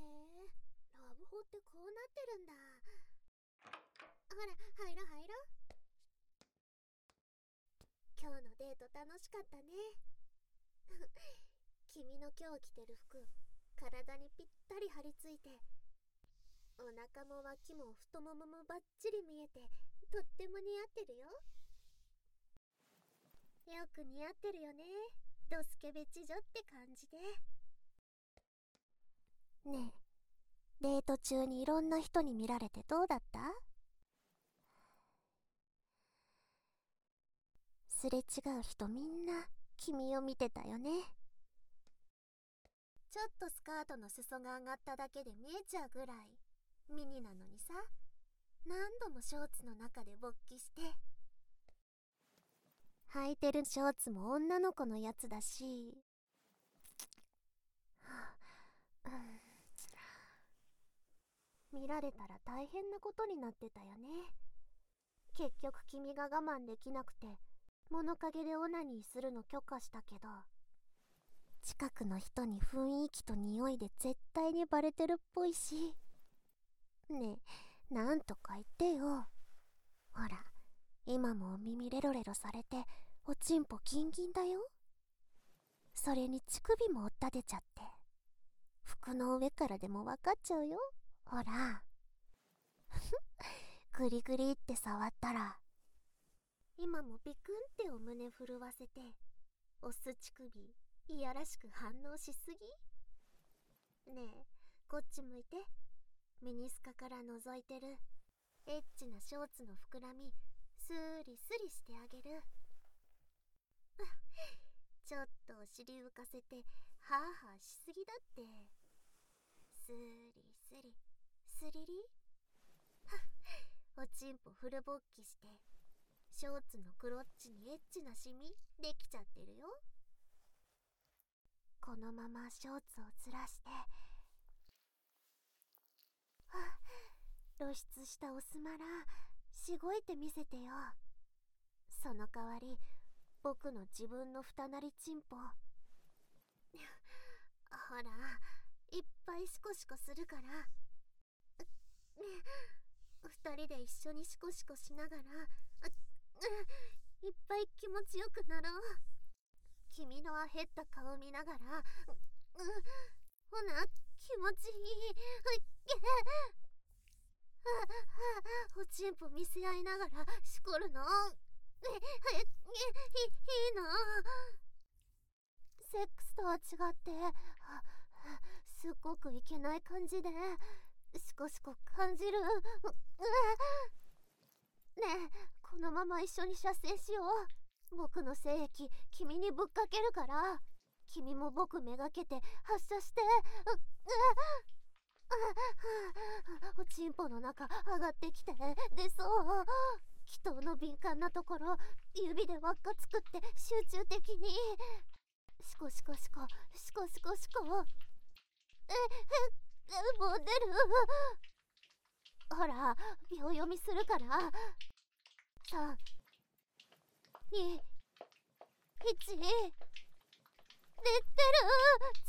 ラブホってこうなってるんだ。ほら、入ろ入ろ。今日のデート楽しかったね。君の今日着てる服、体にぴったり張り付いて、お腹も脇も太もももバッチリ見えて、とっても似合ってるよ。よく似合ってるよね、ドスケベ知女って感じで。ねえ、デート中にいろんな人に見られてどうだった？すれ違う人みんな君を見てたよね。ちょっとスカートの裾が上がっただけで見えちゃうぐらいミニなのにさ、何度もショーツの中で勃起して、履いてるショーツも女の子のやつだし、見られたら大変なことになってたよね。結局君が我慢できなくて物陰でオナニーするの許可したけど、近くの人に雰囲気と匂いで絶対にバレてるっぽいし。ねえ、なんとか言ってよ。ほら、今もお耳レロレロされておちんぽギンギンだよ。それに乳首も追っ立てちゃって、服の上からでも分かっちゃうよ。ほらグリグリって触ったら、今もビクンってお胸震わせて、オス乳首いやらしく反応しすぎ。ねえ、こっち向いて。ミニスカから覗いてるエッチなショーツの膨らみスリスリしてあげる。ちょっとお尻浮かせてハーハーしすぎだって。スリスリスリリおちんぽフル勃起して、ショーツのクロッチにエッチなシミできちゃってるよ。このままショーツをずらして、露出したオスマラしごいてみせてよ。その代わり僕の自分の二なりチンポほら、いっぱいシコシコするから。二人で一緒にシコシコしながらいっぱい気持ちよくなろう。君のアヘった顔見ながら、ほな、気持ちいい。おちんぽ見せ合いながらしこるの。いいの。セックスとは違って、すっごくいけない感じでシコシコ感じる。ねえ、このまま一緒に射精しよう。僕の精液君にぶっかけるから、君も僕めがけて発射して。おちんぽの中上がってきて出そう。気筒の敏感なところ指で輪っか作って集中的にシコシコシコシコシコシコ。もう出る。ほら、秒読みするから。3、2、1、出てる。ゼ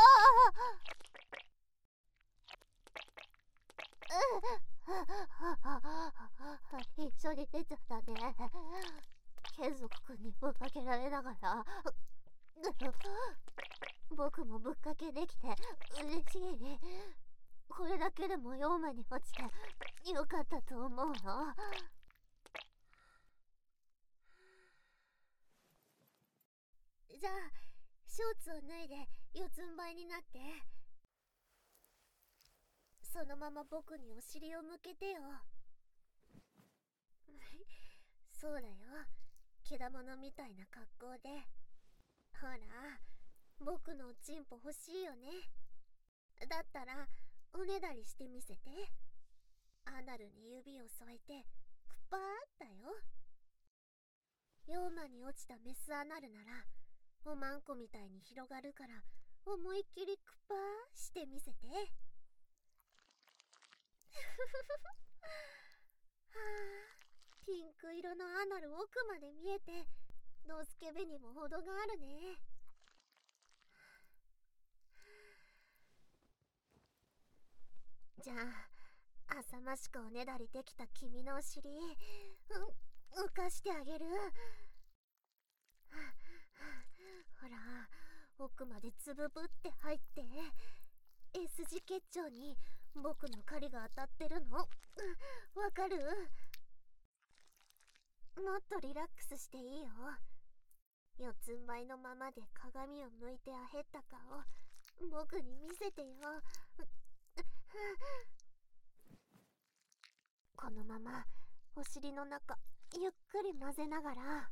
ロ。一緒に出ちゃったね。ケ族くんにぶっかけられながら僕もぶっかけできて嬉しい。これだけでも4枚に落ちてよかったと思うの。じゃあショーツを脱いで四つん這いになって、そのまま僕にお尻を向けてよ。そうだよ、けだものみたいな格好で。ほら、僕のおちんぽ欲しいよね。だったらおねだりしてみせて。アナルに指を添えてクパーだよ。4枚に落ちたメスアナルならおまんこみたいに広がるから、思いっきりクパーしてみせて。はあ、ピンク色のアナル奥まで見えて、ドスケベにも程があるね。 じゃあ浅ましくおねだりできた君のお尻浮かしてあげる。ほら、奥までつぶぶって入って、S 字結腸に僕の狩りが当たってるの。わかる？もっとリラックスしていいよ。四つん這いのままで鏡を向いてあへった顔僕に見せてよ。このままお尻の中ゆっくり混ぜながら、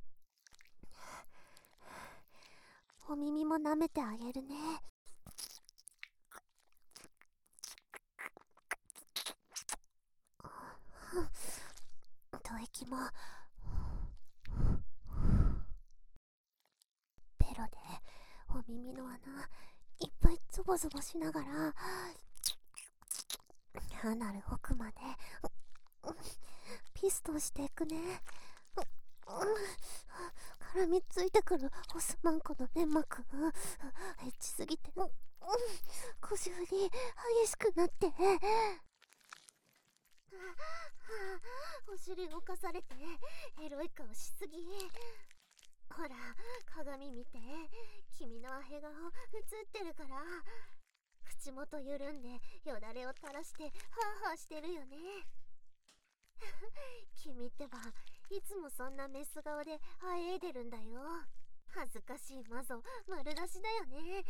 お耳も舐めてあげるね。吐息もベロでお耳の穴いっぱいゾボゾボしながら、アナル奥までピストンしていくね。絡みついてくるオスマンコの粘膜エッチすぎて腰振り激しくなって、お尻動かされてエロい顔しすぎ。ほら鏡見て、君のアヘ顔映ってるから。口元緩んでよだれを垂らしてハーハーしてるよね。君ってばいつもそんなメス顔であえいでるんだよ。恥ずかしいマゾ丸出しだよね。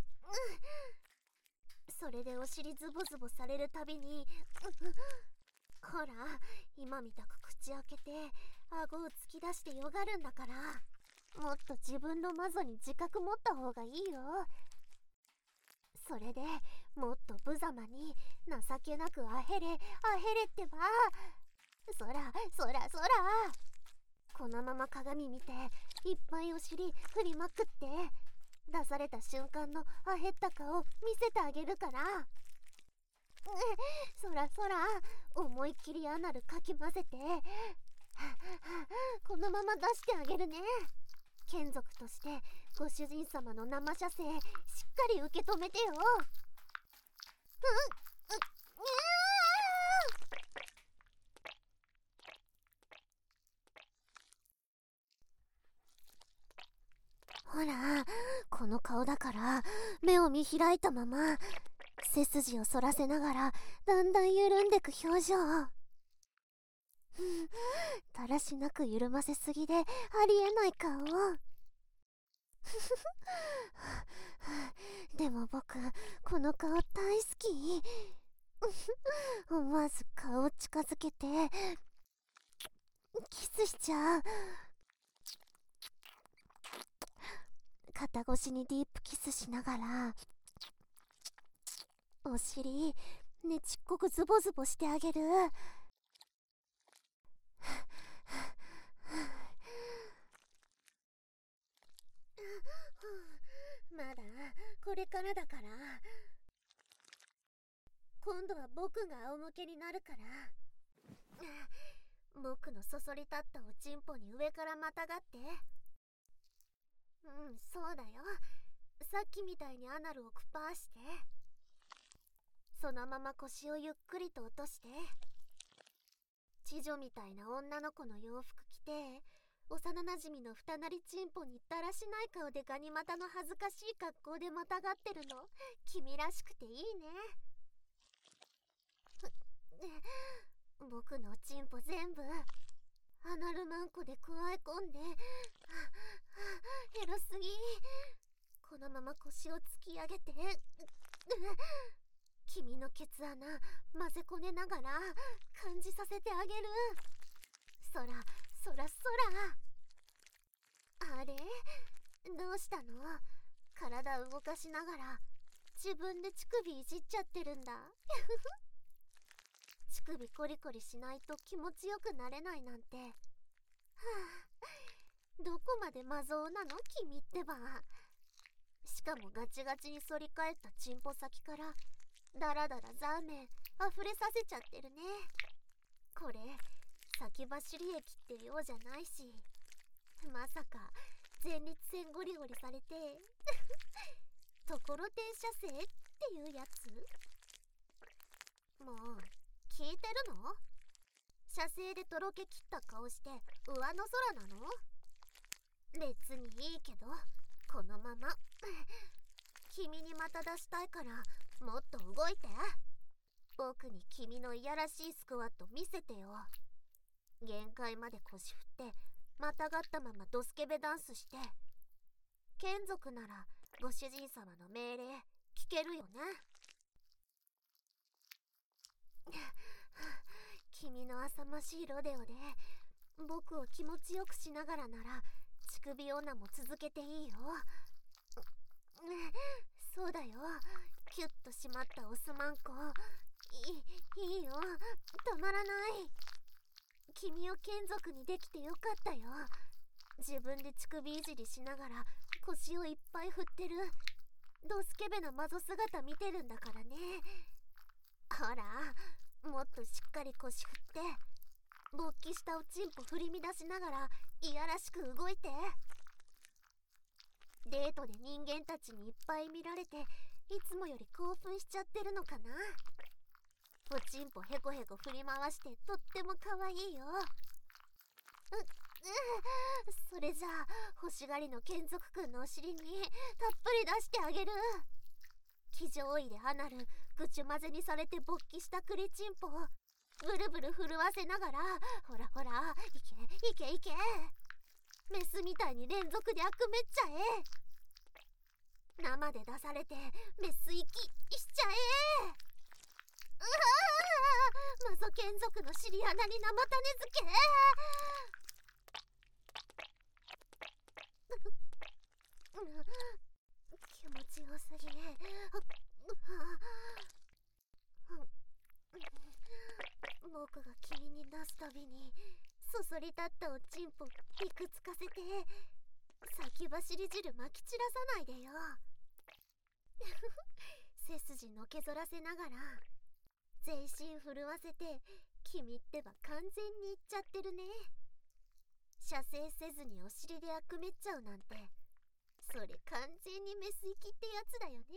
それでお尻ズボズボされるたびにほら今みたく口開けて顎を突き出してよがるんだから、もっと自分のマゾに自覚持った方がいいよ。それでもっと無様に情けなくアヘレってば。そらそらそら、このまま鏡見ていっぱいお尻振りまくって、出された瞬間のアヘった顔見せてあげるから。そらそら、思いっきりアナルかき混ぜてこのまま出してあげるね。眷属としてご主人様の生射精しっかり受け止めてよ。ほらこの顔だから目を見開いたまま背筋を反らせながらだんだん緩んでく表情。だらしなく緩ませすぎでありえない顔。でも僕この顔大好き。思わず顔を近づけてキスしちゃう。肩越しにディープキスしながらお尻ねちっこくズボズボしてあげる。まだこれからだから。今度は僕が仰向けになるから、僕のそそり立ったおちんぽに上からまたがって。そうだよ。さっきみたいにアナルをクパーして、そのまま腰をゆっくりと落として、知女みたいな女の子の洋服着て、幼なじみの二なりちんぽにだらしない顔でガニ股の恥ずかしい格好でまたがってるの君らしくていいね。僕のおちんぽ全部アナルマンコでくわえ込んで、エロすぎ。このまま腰を突き上げて君のケツ穴混ぜこねながら感じさせてあげる。そらそらそら。あれどうしたの？体動かしながら自分で乳首いじっちゃってるんだ。乳首コリコリしないと気持ちよくなれないなんて。どこまでマゾーなの君ってば。しかもガチガチに反り返ったチンポ先からダラダラザーメン溢れさせちゃってるね。これ先走り液って量じゃないし、まさか前立腺ゴリゴリされてところてん射精っていうやつ？ もう聞いてるの？射精でとろけきった顔して上の空なの？別にいいけど、このまま君にまた出したいからもっと動いて。僕に君のいやらしいスクワット見せてよ。限界まで腰振ってまたがったままドスケベダンスして。眷属ならご主人様の命令聞けるよね。君の浅ましいロデオで僕を気持ちよくしながらなら乳首女も続けていいよ。そうだよ、キュッと締まったオスマンコ。いいよ、たまらない。君を眷属にできてよかったよ。自分で乳首いじりしながら腰をいっぱい振ってるドスケベなマゾ姿見てるんだからね。ほら、もっとしっかり腰振って勃起したおちんぽ振り乱しながらいやらしく動いて。デートで人間たちにいっぱい見られていつもより興奮しちゃってるのかな。おちんぽへこへこ振り回してとっても可愛いよ。それじゃあ欲しがりの眷属くんのお尻にたっぷり出してあげる。騎乗位でアナルぐちゅ混ぜにされて勃起したクリチンポをブルブル震わせながら、ほらほら、いけいけいけ、メスみたいに連続で悪めっちゃえ。生で出されてメス息しちゃえ。うわー、マゾ眷属の尻穴に生種付け。気持ちよすぎ。僕が君に出すたびにそそり立ったおちんぽいくつかせて先走り汁まき散らさないでよ。背筋のけぞらせながら全身震わせて、君ってば完全にいっちゃってるね。射精せずにお尻で悪めっちゃうなんて、それ完全にメス行きってやつだよね。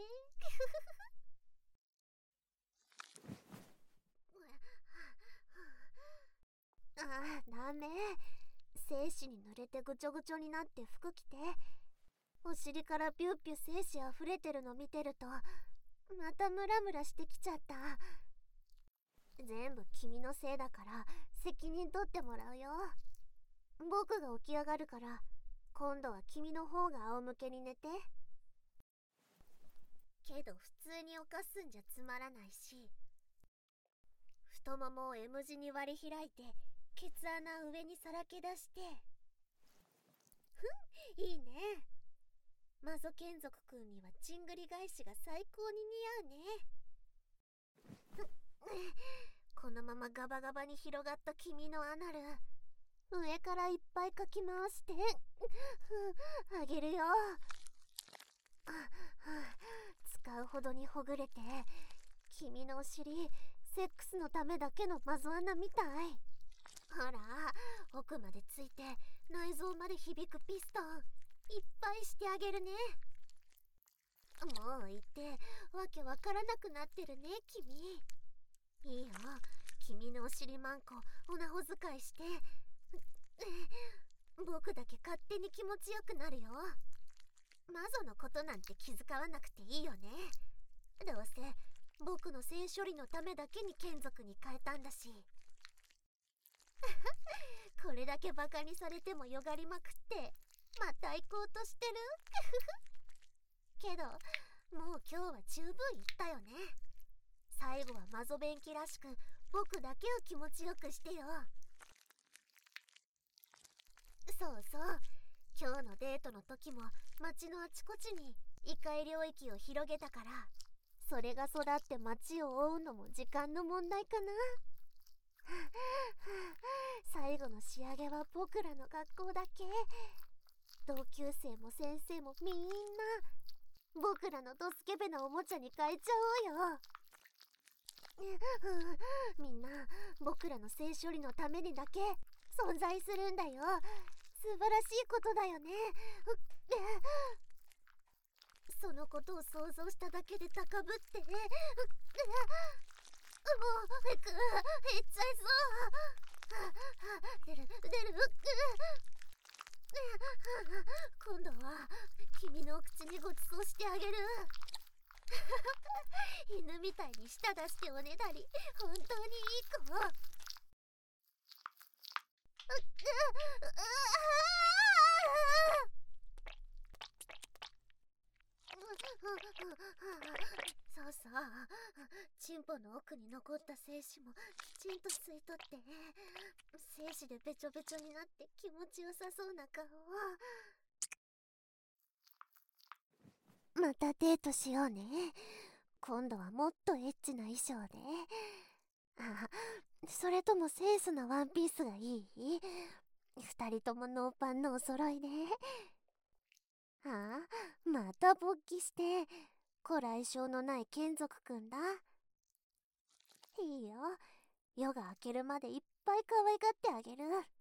ああ、ダメ。精子に濡れてぐちょぐちょになって服着てお尻からピュッピュ精子あふれてるの見てるとまたムラムラしてきちゃった。全部君のせいだから責任取ってもらうよ。僕が起き上がるから今度は君の方が仰向けに寝て。けど普通に犯すんじゃつまらないし、太ももを M 字に割り開いてケツ穴上にさらけ出して。いいね。マゾ眷属くんにはチングリ返しが最高に似合うね。このままガバガバに広がった君のアナル上からいっぱいかき回してあげるよ。使うほどにほぐれて君のお尻セックスのためだけのマゾ穴みたい。ほら、奥までついて内臓まで響くピストンいっぱいしてあげるね。もう言ってわけわからなくなってるね君。いいよ、君のお尻マンコおなほ使いして僕だけ勝手に気持ちよくなるよ。マゾのことなんて気遣わなくていいよね。どうせ僕の性処理のためだけに眷属に変えたんだし。これだけバカにされてもよがりまくってまた行こうとしてる。けどもう今日は十分言ったよね。最後はマゾ便器らしく僕だけを気持ちよくしてよ。そうそう、今日のデートの時も街のあちこちに異界領域を広げたから、それが育って街を覆うのも時間の問題かな。最後の仕上げは僕らの学校だけ。同級生も先生もみんな僕らのドスケベなおもちゃに変えちゃおうよ。みんな僕らの性処理のためにだけ存在するんだよ。素晴らしいことだよね。そのことを想像しただけで高ぶってう、減っちゃいそう。出る。今度は君のお口にごちそうしてあげる。犬みたいに舌出しておねだり、本当にいい子。そうそう、チンポの奥に残った精子もきちんと吸い取って、精子でべちょべちょになって気持ちよさそうな顔を。またデートしようね。今度はもっとエッチな衣装で。あ、それとも清楚なワンピースがいい？二人ともノーパンのお揃いで。あ、また勃起してご来性のない眷属くんだ。いいよ、夜が明けるまでいっぱい可愛がってあげる。